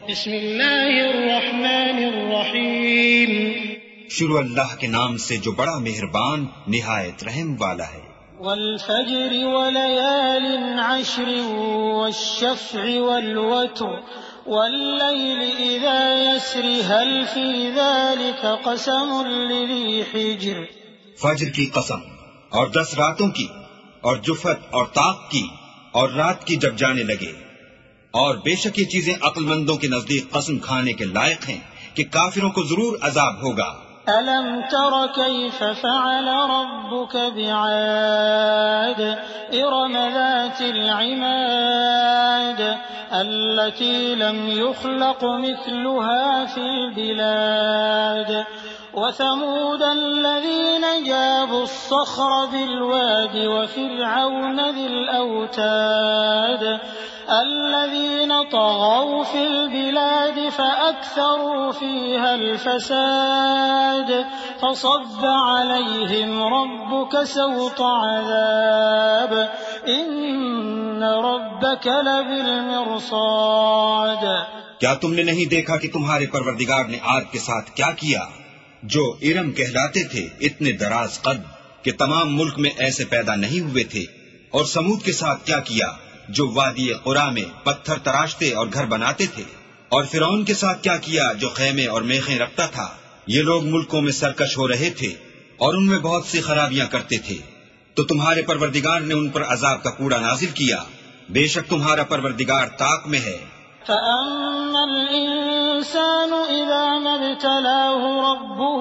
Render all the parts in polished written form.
بسم اللہ الرحمن الرحیم. شروع اللہ کے نام سے جو بڑا مہربان نہایت رحم والا ہے. والفجر وليال عشر والشفع والوتر والليل إذا يسر هل في ذلك قسم لذي حجر. فجر کی قسم اور 10 راتوں کی اور جفت اور طاق کی اور رات کی جب جانے لگے، اور بے شک یہ چیزیں عقل مندوں کے نزدیک قسم کھانے کے لائق ہیں کہ کافروں کو ضرور عذاب ہوگا. ألم تر كيف فعل ربك بعاد إرم ذات العماد التي لم يخلق مثلها في البلاد وثمود الذين جابوا الصخر بالواد وفرعون ذي الأوتاد الذين طغوا في البلاد فأكثروا فيها الفساد فصب عليهم ربك سوط عذاب إن ربك لبالمرصاد. کیا تم نے نہیں دیکھا کہ تمہارے پروردگار نے عاد کے ساتھ کیا کیا جو ارم کہلاتے تھے، اتنے دراز قد کہ تمام ملک میں ایسے پیدا نہیں ہوئے تھے، اور سمود کے ساتھ کیا کیا جو وادی قرا میں پتھر تراشتے اور گھر بناتے تھے، اور فرعون کے ساتھ کیا کیا جو خیمے اور میخیں رکھتا تھا. یہ لوگ ملکوں میں سرکش ہو رہے تھے اور ان میں بہت سی خرابیاں کرتے تھے، تو تمہارے پروردگار نے ان پر عذاب کا کوڑا نازل کیا. بے شک تمہارا پروردگار طاق میں ہے. فأما الإنسان إذا ما ابتلاه ربه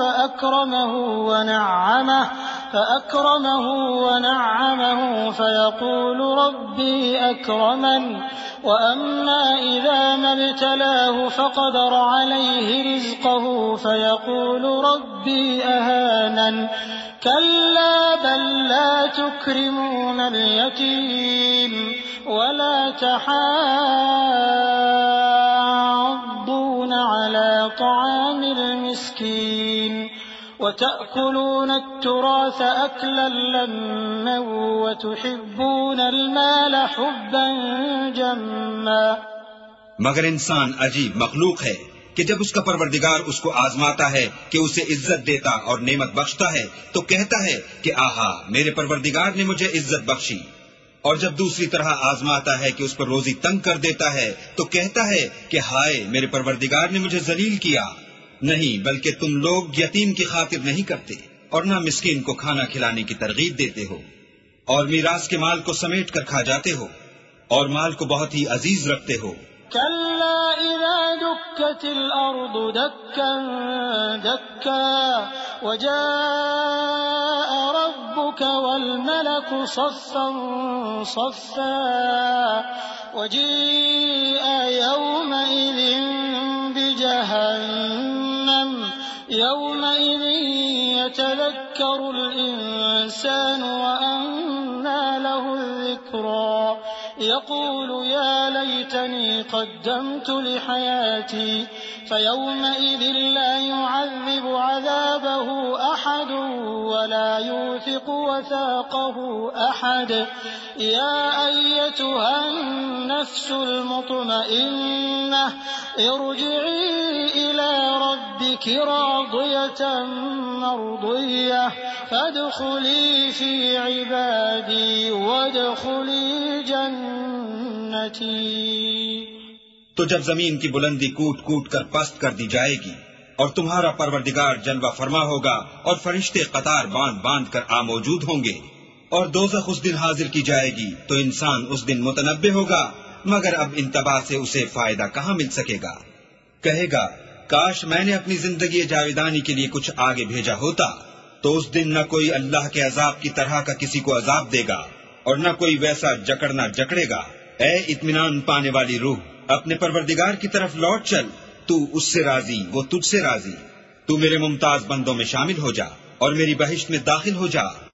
فأكرمه ونعمه فيقول ربي أكرمن وأما إذا ما ابتلاه فقدر عليه رزقه فيقول ربي أهانن كلا بل لا تكرمون اليتيم ولا تحاضون على طعام المسكين وتأكلون التراث أكلا لما وتحبون المال حبا جما. مگر انسان عجیب مخلوق ہے کہ جب اس کا پروردگار اس کو آزماتا ہے کہ اسے عزت دیتا اور نعمت بخشتا ہے تو کہتا ہے کہ آہا میرے پروردگار نے مجھے عزت بخشی، اور جب دوسری طرح آزماتا ہے کہ اس پر روزی تنگ کر دیتا ہے تو کہتا ہے کہ ہائے میرے پروردگار نے مجھے ذلیل کیا. نہیں، بلکہ تم لوگ یتیم کی خاطر نہیں کرتے اور نہ مسکین کو کھانا کھلانے کی ترغیب دیتے ہو، اور میراث کے مال کو سمیٹ کر کھا جاتے ہو اور مال کو بہت ہی عزیز رکھتے ہو. كلا إذا دكت الأرض دكا دكا وجاء ربك والملك صفا صفا وجيء يومئذ بجهنم يومئذ يتذكر الإنسان وأنى له الذكرى يقول يا ليتني قدمت لحياتي فيومئذ لا يعذب عذابه أحد ولا يوثق وثاقه أحد. يا أيتها النفس المطمئنة ارجعي إلى ربك راضية مرضية فادخلي في عبادي وادخلي جنتي. تو جب زمین کی بلندی کوٹ کوٹ کر پست کر دی جائے گی اور تمہارا پروردگار جلوہ فرما ہوگا اور فرشتے قطار باندھ باندھ کر موجود ہوں گے، اور دوزخ اس دن حاضر کی جائے گی تو انسان اس دن متنبہ ہوگا، مگر اب انتباہ سے اسے فائدہ کہاں مل سکے گا. کہے گا کاش میں نے اپنی زندگی جاویدانی کے لیے کچھ آگے بھیجا ہوتا، تو اس دن نہ کوئی اللہ کے عذاب کی طرح کا کسی کو عذاب دے گا اور نہ کوئی ویسا جکڑنا جکڑے گا. اے اطمینان پانے والی روح، اپنے پروردگار کی طرف لوٹ چل، تو اس سے راضی وہ تجھ سے راضی. تو میرے ممتاز بندوں میں شامل ہو جا اور میری بہشت میں داخل ہو جا.